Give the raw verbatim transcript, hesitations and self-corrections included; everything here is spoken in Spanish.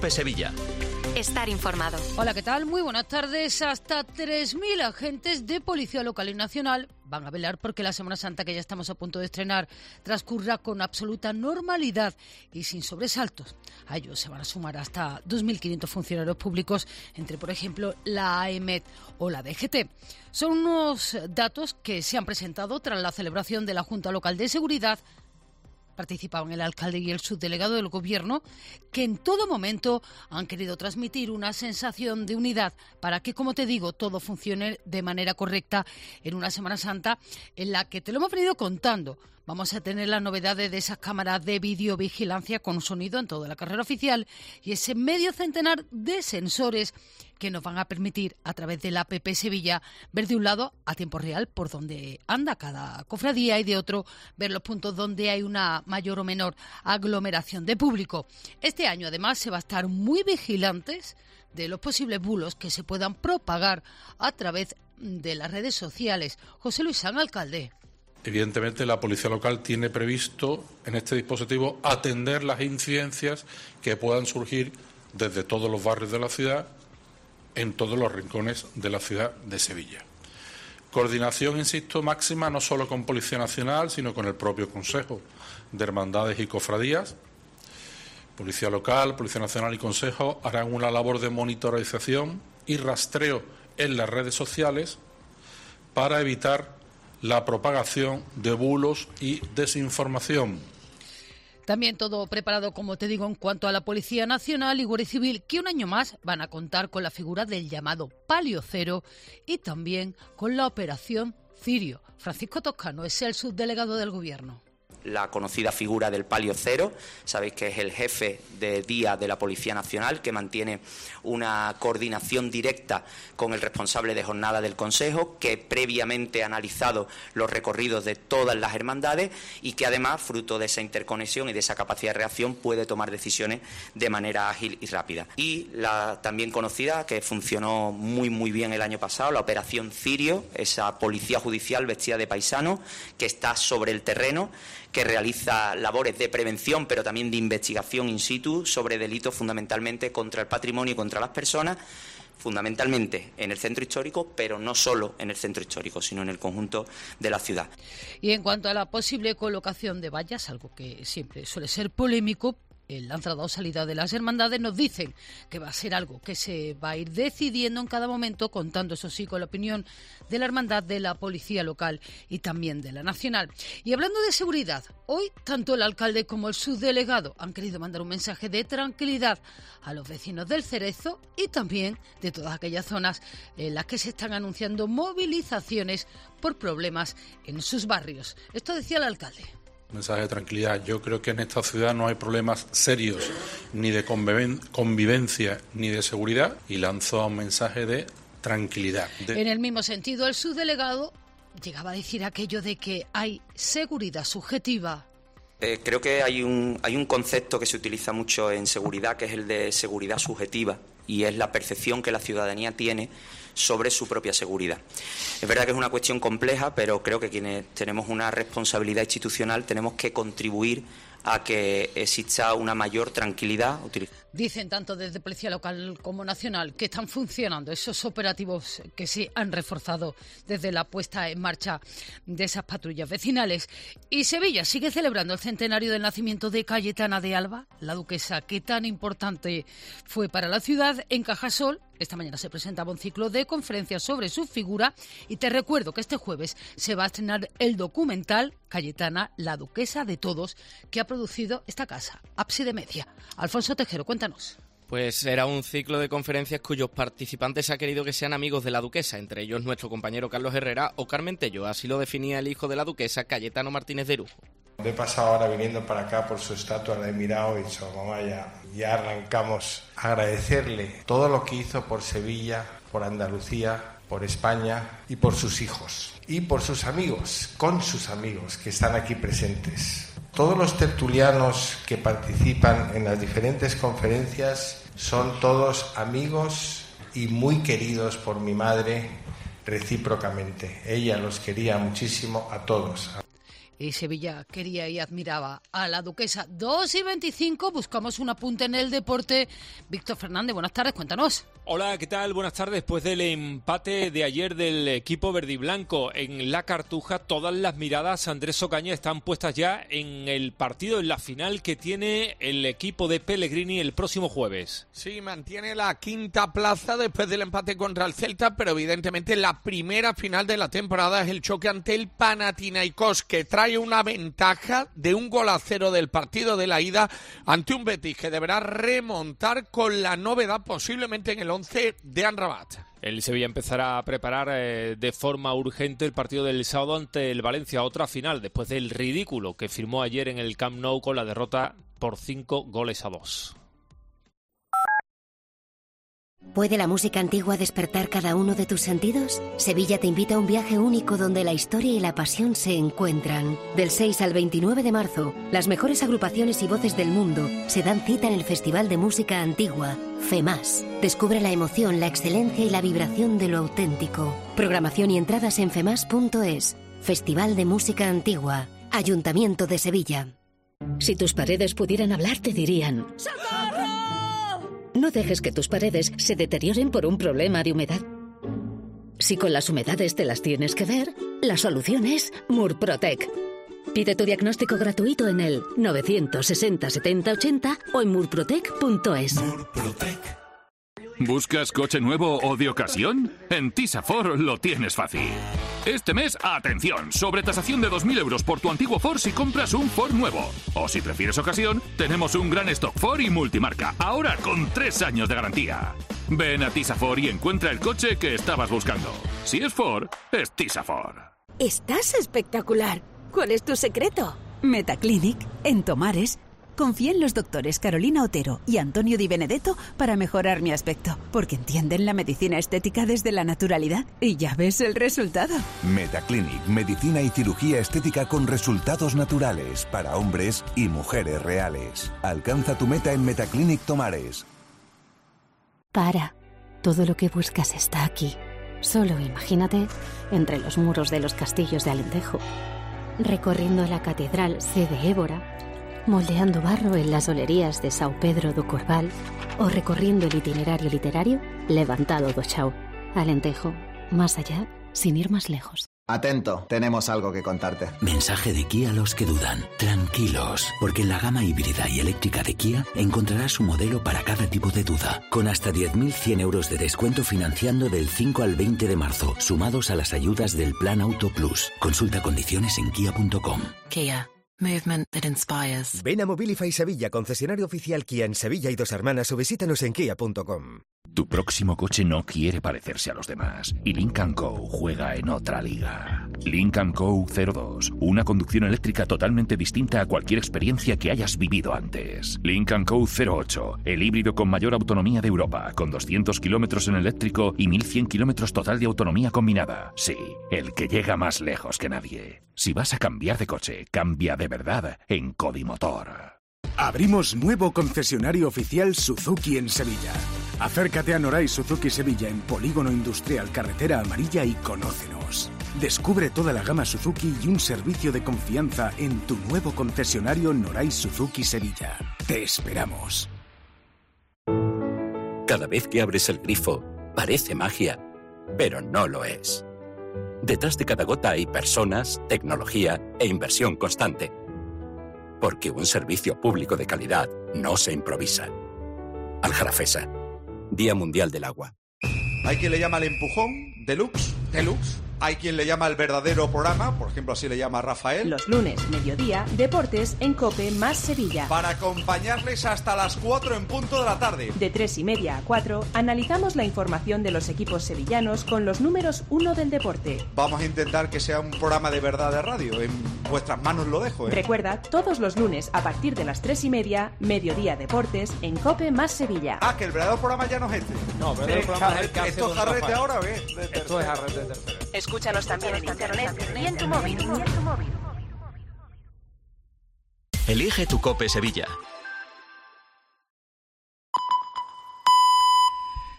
COPE Sevilla. Estar informado. Hola, ¿qué tal? Muy buenas tardes. Hasta tres mil agentes de Policía Local y Nacional van a velar porque la Semana Santa, que ya estamos a punto de estrenar, transcurra con absoluta normalidad y sin sobresaltos. A ellos se van a sumar hasta dos mil quinientos funcionarios públicos, entre, por ejemplo, la A E M E T o la D G T. Son unos datos que se han presentado tras la celebración de la Junta Local de Seguridad. Participaban el alcalde y el subdelegado del Gobierno, que en todo momento han querido transmitir una sensación de unidad para que, como te digo, todo funcione de manera correcta en una Semana Santa en la que te lo hemos venido contando. Vamos a tener las novedades de esas cámaras de videovigilancia con sonido en toda la carrera oficial y ese medio centenar de sensores que nos van a permitir, a través de la A P P Sevilla, ver de un lado a tiempo real por donde anda cada cofradía y de otro ver los puntos donde hay una mayor o menor aglomeración de público. Este año, además, se va a estar muy vigilantes de los posibles bulos que se puedan propagar a través de las redes sociales. José Luis San, alcalde. Evidentemente, la Policía Local tiene previsto en este dispositivo atender las incidencias que puedan surgir desde todos los barrios de la ciudad, en todos los rincones de la ciudad de Sevilla. Coordinación, insisto, máxima, no solo con Policía Nacional, sino con el propio Consejo de Hermandades y Cofradías. Policía Local, Policía Nacional y Consejo harán una labor de monitorización y rastreo en las redes sociales para evitar la propagación de bulos y desinformación. También todo preparado, como te digo, en cuanto a la Policía Nacional y Guardia Civil, que un año más van a contar con la figura del llamado Palio Cero y también con la Operación Cirio. Francisco Toscano es el subdelegado del Gobierno. La conocida figura del Palio Cero, sabéis que es el jefe de día de la Policía Nacional, que mantiene una coordinación directa con el responsable de jornada del Consejo, que previamente ha analizado los recorridos de todas las hermandades y que además, fruto de esa interconexión y de esa capacidad de reacción, puede tomar decisiones de manera ágil y rápida. Y la también conocida, que funcionó muy muy bien el año pasado, la Operación Cirio, esa policía judicial vestida de paisano que está sobre el terreno, que realiza labores de prevención, pero también de investigación in situ sobre delitos fundamentalmente contra el patrimonio y contra las personas, fundamentalmente en el centro histórico, pero no solo en el centro histórico, sino en el conjunto de la ciudad. Y en cuanto a la posible colocación de vallas, algo que siempre suele ser polémico, en la entrada o salida de las hermandades, nos dicen que va a ser algo que se va a ir decidiendo en cada momento, contando eso sí con la opinión de la hermandad, de la Policía Local y también de la Nacional. Y hablando de seguridad, hoy tanto el alcalde como el subdelegado han querido mandar un mensaje de tranquilidad a los vecinos del Cerezo y también de todas aquellas zonas en las que se están anunciando movilizaciones por problemas en sus barrios. Esto decía el alcalde. Mensaje de tranquilidad. Yo creo que en esta ciudad no hay problemas serios ni de conviven- convivencia ni de seguridad y lanzó un mensaje de tranquilidad. De... En el mismo sentido, el subdelegado llegaba a decir aquello de que hay seguridad subjetiva. Eh, creo que hay un, hay un concepto que se utiliza mucho en seguridad, que es el de seguridad subjetiva, y es la percepción que la ciudadanía tiene sobre su propia seguridad. Es verdad que es una cuestión compleja, pero creo que quienes tenemos una responsabilidad institucional tenemos que contribuir a que exista una mayor tranquilidad. Dicen tanto desde Policía Local como Nacional que están funcionando esos operativos que se han reforzado desde la puesta en marcha de esas patrullas vecinales. Y Sevilla sigue celebrando el centenario del nacimiento de Cayetana de Alba, la duquesa que tan importante fue para la ciudad. En Cajasol, esta mañana se presentaba un ciclo de conferencias sobre su figura y te recuerdo que este jueves se va a estrenar el documental Cayetana, la duquesa de todos, que ha producido esta casa, Ábside Media. Alfonso Tejero, cuéntanos. Pues será un ciclo de conferencias cuyos participantes ha querido que sean amigos de la duquesa, entre ellos nuestro compañero Carlos Herrera o Carmen Tello. Así lo definía el hijo de la duquesa, Cayetano Martínez de Erujo. Me he pasado ahora viniendo para acá por su estatua, la he mirado y he dicho, mamá, ya, ya arrancamos. Agradecerle todo lo que hizo por Sevilla, por Andalucía, por España y por sus hijos. Y por sus amigos, con sus amigos que están aquí presentes. Todos los tertulianos que participan en las diferentes conferencias son todos amigos y muy queridos por mi madre recíprocamente. Ella los quería muchísimo a todos. Y Sevilla quería y admiraba a la duquesa. dos y veinticinco, buscamos un apunte en el deporte. Víctor Fernández, buenas tardes, cuéntanos. Hola, ¿qué tal? Buenas tardes. Después del empate de ayer del equipo verdiblanco en la Cartuja, todas las miradas, Andrés Ocaña, están puestas ya en el partido, en la final que tiene el equipo de Pellegrini el próximo jueves. Sí, mantiene la quinta plaza después del empate contra el Celta, pero evidentemente la primera final de la temporada es el choque ante el Panathinaikos, que trae una ventaja de un gol a cero del partido de la ida ante un Betis que deberá remontar con la novedad posiblemente en el once de Amrabat. El Sevilla empezará a preparar eh, de forma urgente el partido del sábado ante el Valencia, otra final, después del ridículo que firmó ayer en el Camp Nou con la derrota por cinco goles a dos. ¿Puede la música antigua despertar cada uno de tus sentidos? Sevilla te invita a un viaje único donde la historia y la pasión se encuentran. Del seis al veintinueve de marzo, las mejores agrupaciones y voces del mundo se dan cita en el Festival de Música Antigua, FEMAS. Descubre la emoción, la excelencia y la vibración de lo auténtico. Programación y entradas en femas punto es. Festival de Música Antigua, Ayuntamiento de Sevilla. Si tus paredes pudieran hablar, te dirían: ¡socorro! No dejes que tus paredes se deterioren por un problema de humedad. Si con las humedades te las tienes que ver, la solución es Murprotec. Pide tu diagnóstico gratuito en el novecientos sesenta setenta ochenta o en murprotec punto es. Murprotec. ¿Buscas coche nuevo o de ocasión? En Tisafor lo tienes fácil. Este mes, atención, sobretasación de dos mil euros por tu antiguo Ford si compras un Ford nuevo. O si prefieres ocasión, tenemos un gran stock Ford y multimarca, ahora con tres años de garantía. Ven a Tisafor y encuentra el coche que estabas buscando. Si es Ford, es Tisafor. Estás espectacular. ¿Cuál es tu secreto? Metaclinic, en Tomares. Confía en los doctores Carolina Otero y Antonio Di Benedetto para mejorar mi aspecto, porque entienden la medicina estética desde la naturalidad y ya ves el resultado. Metaclinic, medicina y cirugía estética con resultados naturales para hombres y mujeres reales. Alcanza tu meta en Metaclinic Tomares. Para. Todo lo que buscas está aquí. Solo imagínate entre los muros de los castillos de Alentejo, recorriendo la catedral C de Évora, moldeando barro en las olerías de São Pedro do Corval o recorriendo el itinerario literario Levantado do Chao. Alentejo, más allá, sin ir más lejos. Atento, tenemos algo que contarte. Mensaje de Kia a los que dudan. Tranquilos, porque en la gama híbrida y eléctrica de Kia encontrarás un modelo para cada tipo de duda, con hasta diez mil cien euros de descuento financiando del cinco al veinte de marzo, sumados a las ayudas del Plan Auto Plus. Consulta condiciones en kia punto com. Kia. Movement that inspires. Ven a Mobilify Sevilla, concesionario oficial Kia en Sevilla y Dos Hermanas, o visítanos en kia punto com. Tu próximo coche no quiere parecerse a los demás y Lynk and Co juega en otra liga. Lynk and Co cero dos, una conducción eléctrica totalmente distinta a cualquier experiencia que hayas vivido antes. Lynk and Co cero ocho, el híbrido con mayor autonomía de Europa, con doscientos kilómetros en eléctrico y mil cien kilómetros total de autonomía combinada. Sí, el que llega más lejos que nadie. Si vas a cambiar de coche, cambia de verdad en Codimotor. Abrimos nuevo concesionario oficial Suzuki en Sevilla. Acércate a Noray Suzuki Sevilla en Polígono Industrial Carretera Amarilla y conócenos. Descubre toda la gama Suzuki y un servicio de confianza en tu nuevo concesionario Noray Suzuki Sevilla. Te esperamos. Cada vez que abres el grifo, parece magia, pero no lo es. Detrás de cada gota hay personas, tecnología e inversión constante. Porque un servicio público de calidad no se improvisa. Aljarafesa, Día Mundial del Agua. Hay quien le llama el empujón, deluxe. Deluxe. Hay quien le llama el verdadero programa, por ejemplo, así le llama Rafael. Los lunes, mediodía, deportes en COPE más Sevilla. Para acompañarles hasta las cuatro en punto de la tarde. De tres y media a cuatro, analizamos la información de los equipos sevillanos con los números uno del deporte. Vamos a intentar que sea un programa de verdad de radio. En vuestras manos lo dejo, ¿eh? Recuerda, todos los lunes a partir de las tres y media, mediodía deportes en COPE más Sevilla. Ah, que el verdadero programa ya no es este. No, el verdadero programa es el que hace ¿Esto es jarrete ahora o qué? Esto es jarrete de tercera. Escúchanos también en internet y en tu móvil. Elige tu COPE Sevilla.